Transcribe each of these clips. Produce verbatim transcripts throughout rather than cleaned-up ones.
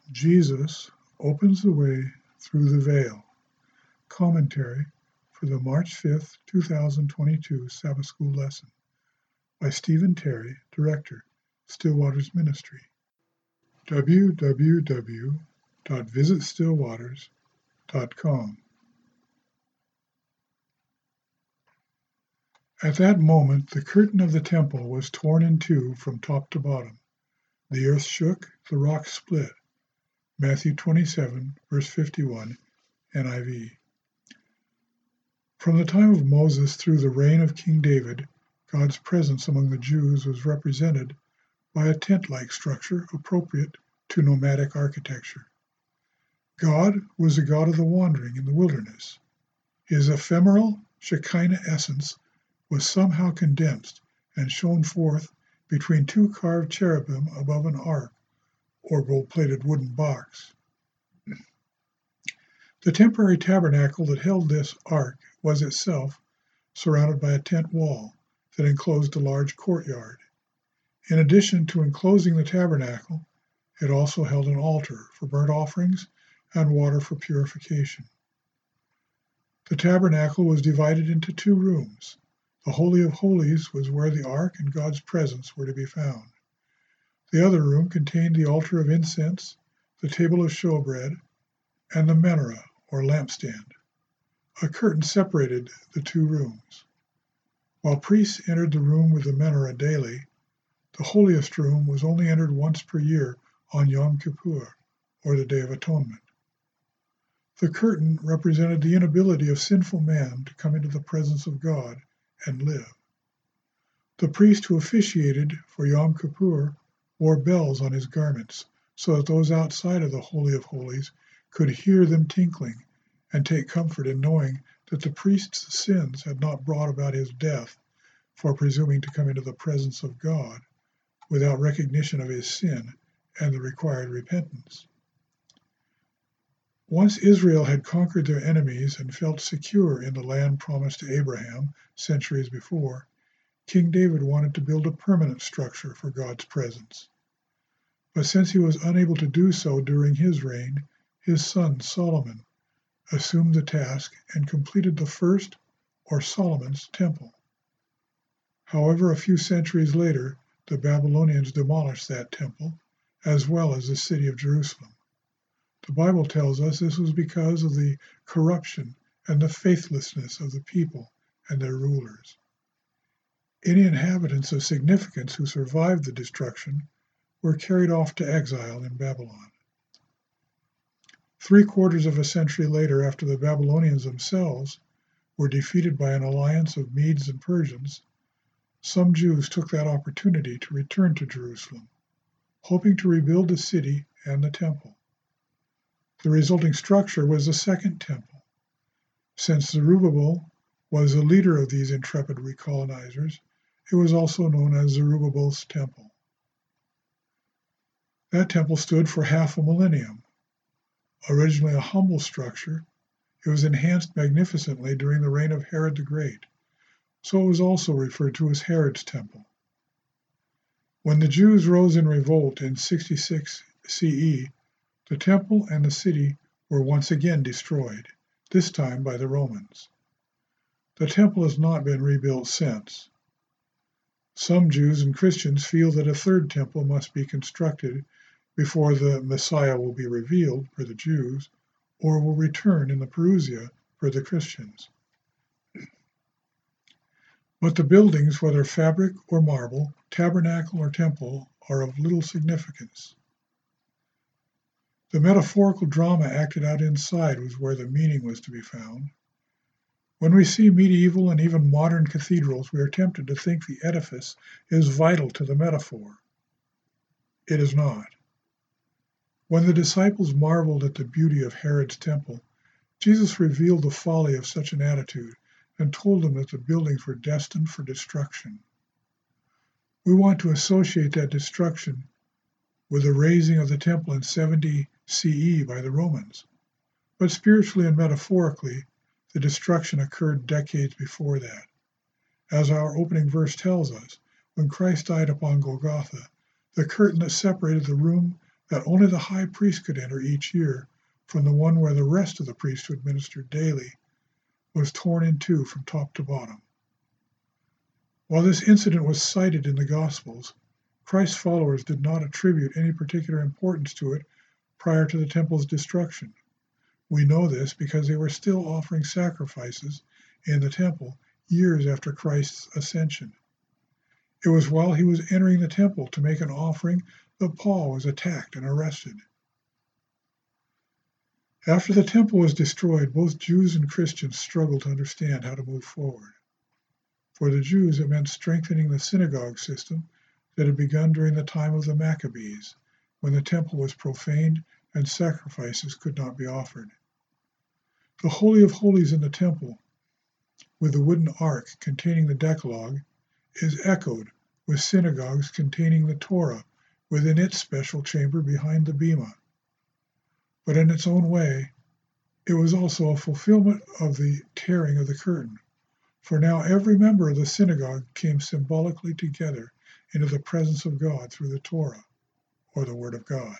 Jesus opens the way through the veil. Commentary for the March fifth, two thousand twenty-two Sabbath School lesson by Stephen Terry, Director, Stillwaters Ministry. w w w dot visit stillwaters dot com. At that moment, the curtain of the temple was torn in two from top to bottom. The earth shook, the rocks split. Matthew twenty-seven, verse fifty-one, N I V. From the time of Moses through the reign of King David, God's presence among the Jews was represented by a tent-like structure appropriate to nomadic architecture. God was a God of the wandering in the wilderness. His ephemeral Shekinah essence was somehow condensed and shone forth between two carved cherubim above an ark or gold-plated wooden box. The temporary tabernacle that held this ark was itself surrounded by a tent wall that enclosed a large courtyard. In addition to enclosing the tabernacle, it also held an altar for burnt offerings and water for purification. The tabernacle was divided into two rooms. The Holy of Holies was where the ark and God's presence were to be found. The other room contained the altar of incense, the table of showbread, and the menorah, or lampstand. A curtain separated the two rooms. While priests entered the room with the menorah daily, the holiest room was only entered once per year on Yom Kippur, or the Day of Atonement. The curtain represented the inability of sinful man to come into the presence of God and live. The priest who officiated for Yom Kippur wore bells on his garments so that those outside of the Holy of Holies could hear them tinkling and take comfort in knowing that the priest's sins had not brought about his death for presuming to come into the presence of God without recognition of his sin and the required repentance. Once Israel had conquered their enemies and felt secure in the land promised to Abraham centuries before, King David wanted to build a permanent structure for God's presence. But since he was unable to do so during his reign, his son Solomon assumed the task and completed the first, or Solomon's, temple. However, a few centuries later, the Babylonians demolished that temple, as well as the city of Jerusalem. The Bible tells us this was because of the corruption and the faithlessness of the people and their rulers. Any inhabitants of significance who survived the destruction were carried off to exile in Babylon. Three quarters of a century later, after the Babylonians themselves were defeated by an alliance of Medes and Persians, some Jews took that opportunity to return to Jerusalem, hoping to rebuild the city and the temple. The resulting structure was the Second Temple. Since Zerubbabel was the leader of these intrepid recolonizers, it was also known as Zerubbabel's Temple. That temple stood for half a millennium. Originally a humble structure, it was enhanced magnificently during the reign of Herod the Great, so it was also referred to as Herod's Temple. When the Jews rose in revolt in sixty-six C E, the temple and the city were once again destroyed, this time by the Romans. The temple has not been rebuilt since. Some Jews and Christians feel that a third temple must be constructed before the Messiah will be revealed for the Jews, or will return in the Parousia for the Christians. But the buildings, whether fabric or marble, tabernacle or temple, are of little significance. The metaphorical drama acted out inside was where the meaning was to be found. When we see medieval and even modern cathedrals, we are tempted to think the edifice is vital to the metaphor. It is not. When the disciples marveled at the beauty of Herod's temple, Jesus revealed the folly of such an attitude and told them that the buildings were destined for destruction. We want to associate that destruction with the razing of the temple in seventy C E by the Romans. But spiritually and metaphorically, the destruction occurred decades before that. As our opening verse tells us, when Christ died upon Golgotha, the curtain that separated the room that only the high priest could enter each year from the one where the rest of the priesthood ministered daily, was torn in two from top to bottom. While this incident was cited in the Gospels, Christ's followers did not attribute any particular importance to it prior to the temple's destruction. We know this because they were still offering sacrifices in the temple years after Christ's ascension. It was while he was entering the temple to make an offering that Paul was attacked and arrested. After the temple was destroyed, both Jews and Christians struggled to understand how to move forward. For the Jews, it meant strengthening the synagogue system that had begun during the time of the Maccabees, when the temple was profaned and sacrifices could not be offered. The Holy of Holies in the temple, with the wooden ark containing the Decalogue, is echoed with synagogues containing the Torah within its special chamber behind the bema. But in its own way, it was also a fulfillment of the tearing of the curtain, for now every member of the synagogue came symbolically together into the presence of God through the Torah, or the Word of God.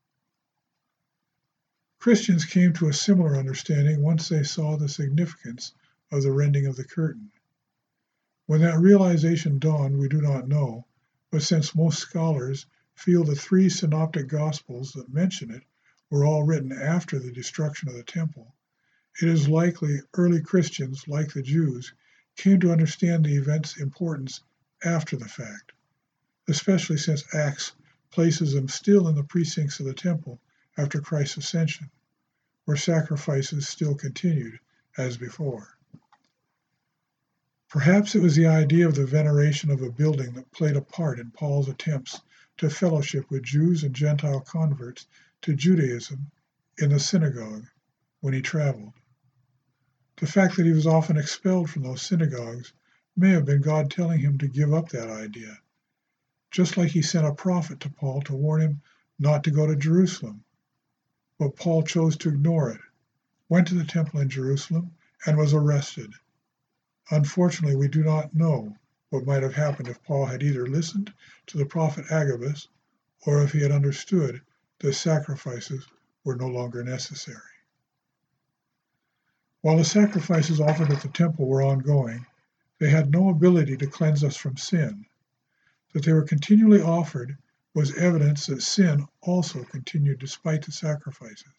Christians came to a similar understanding once they saw the significance of the rending of the curtain. When that realization dawned, we do not know, but since most scholars feel the three synoptic Gospels that mention it were all written after the destruction of the temple, it is likely early Christians, like the Jews, came to understand the event's importance after the fact, especially since Acts places them still in the precincts of the temple after Christ's ascension, where sacrifices still continued as before. Perhaps it was the idea of the veneration of a building that played a part in Paul's attempts to fellowship with Jews and Gentile converts to Judaism in the synagogue when he traveled. The fact that he was often expelled from those synagogues may have been God telling him to give up that idea, just like he sent a prophet to Paul to warn him not to go to Jerusalem. But Paul chose to ignore it, went to the temple in Jerusalem, and was arrested. Unfortunately, we do not know what might have happened if Paul had either listened to the prophet Agabus or if he had understood that sacrifices were no longer necessary. While the sacrifices offered at the temple were ongoing, they had no ability to cleanse us from sin. That they were continually offered was evidence that sin also continued despite the sacrifices.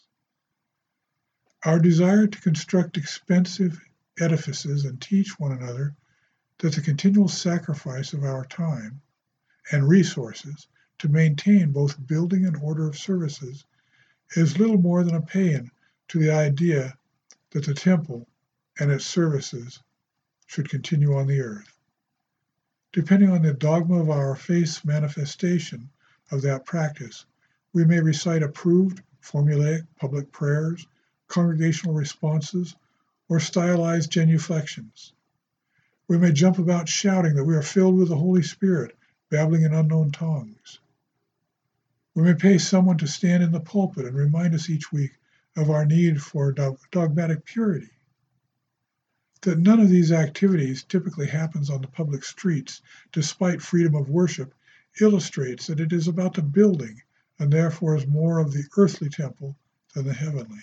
Our desire to construct expensive edifices and teach one another that the continual sacrifice of our time and resources to maintain both building and order of services is little more than a paean to the idea that the temple and its services should continue on the earth. Depending on the dogma of our faith's manifestation of that practice, we may recite approved, formulaic public prayers, congregational responses, or stylized genuflections. We may jump about shouting that we are filled with the Holy Spirit, babbling in unknown tongues. We may pay someone to stand in the pulpit and remind us each week of our need for dogmatic purity. That none of these activities typically happens on the public streets, despite freedom of worship, illustrates that it is about the building and therefore is more of the earthly temple than the heavenly.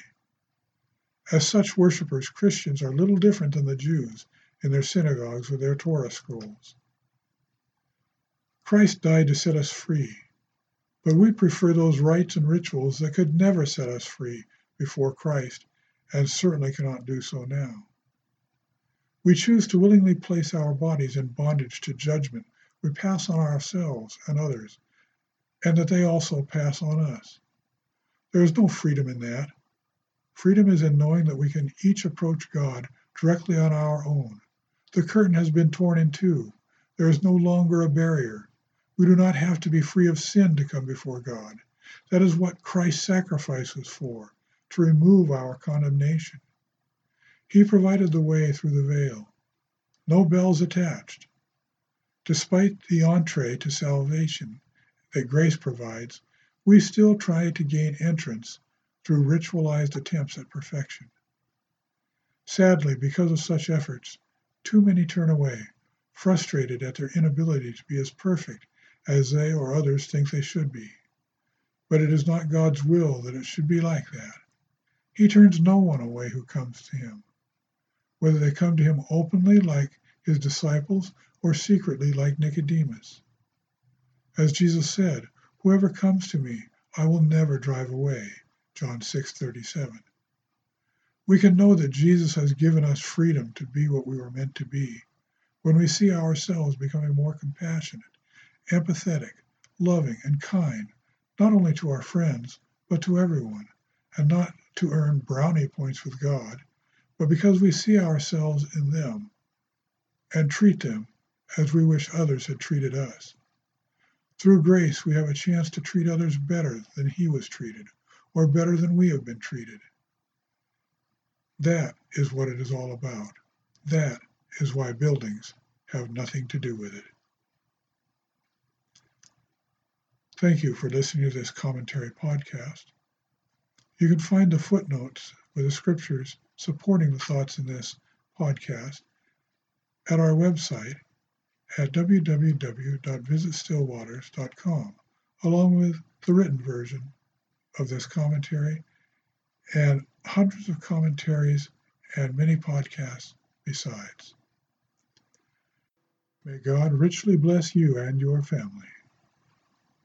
As such worshipers, Christians are little different than the Jews in their synagogues with their Torah scrolls. Christ died to set us free, but we prefer those rites and rituals that could never set us free before Christ, and certainly cannot do so now. We choose to willingly place our bodies in bondage to judgment we pass on ourselves and others, and that they also pass on us. There is no freedom in that. Freedom is in knowing that we can each approach God directly on our own. The curtain has been torn in two. There is no longer a barrier. We do not have to be free of sin to come before God. That is what Christ's sacrifice was for, to remove our condemnation. He provided the way through the veil. No bells attached. Despite the entree to salvation that grace provides, we still try to gain entrance through ritualized attempts at perfection. Sadly, because of such efforts, too many turn away, frustrated at their inability to be as perfect as they or others think they should be. but it is not God's will that it should be like that. He turns no one away who comes to him, whether they come to him openly like his disciples or secretly like Nicodemus. As Jesus said, "Whoever comes to me, I will never drive away," John six thirty-seven. We can know that Jesus has given us freedom to be what we were meant to be when we see ourselves becoming more compassionate, empathetic, loving, and kind, not only to our friends, but to everyone, and not to earn brownie points with God, but because we see ourselves in them and treat them as we wish others had treated us. Through grace, we have a chance to treat others better than he was treated, or better than we have been treated. That is what it is all about. That is why buildings have nothing to do with it. Thank you for listening to this commentary podcast. You can find the footnotes with the scriptures supporting the thoughts in this podcast at our website at w w w dot visit still waters dot com, along with the written version of this commentary and hundreds of commentaries and many podcasts besides. May God richly bless you and your family.